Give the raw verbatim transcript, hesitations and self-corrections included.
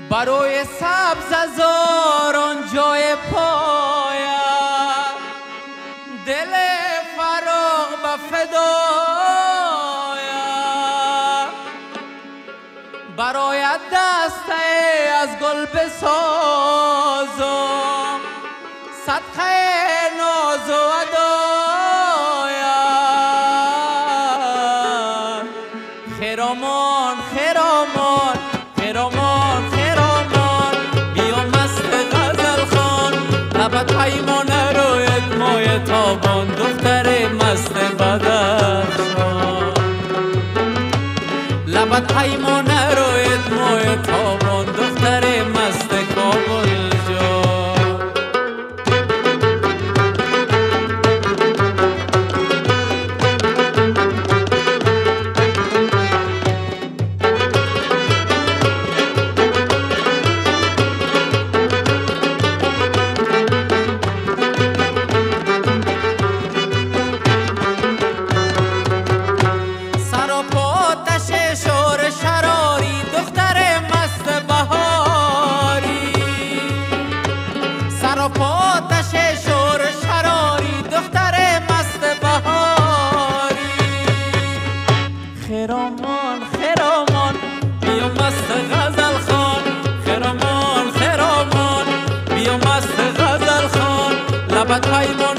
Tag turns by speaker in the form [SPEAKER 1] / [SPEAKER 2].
[SPEAKER 1] بروی سبز زاران جای پایم دل فراغ به فدایم برای دسته از گل بسازم صدقه ناز و ادایم خرامان خرامان خرامان خرامان بیا مست غزل خان لبت پیمانه رویت مای تابان دختر مست بدخشان لبت پیمانه رویت مای تابان دختر مست کابل جان آتش شور شراری دختر مست بهاری خرامان خرامان بیا مست غزل خان خرامان خرامان بیا مست غزل خان لبت پیمان